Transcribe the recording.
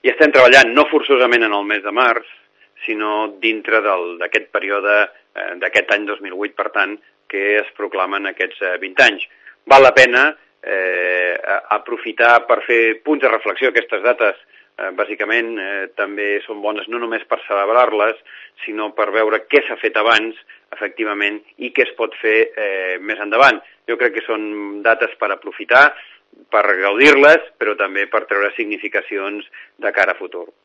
i estem treballant no forçosament en el mes de març, sinó dintre d'aquest període d'aquest any 2008, per tant, que es proclamen aquests 20 anys. Val la pena aprofitar per fer punts de reflexió. Aquestes dates, bàsicament, també són bones no només per celebrar-les, sinó per veure què s'ha fet abans, efectivament, i què es pot fer més endavant. Jo crec que són dates per aprofitar, per gaudir-les, però també per treure significacions de cara a futur.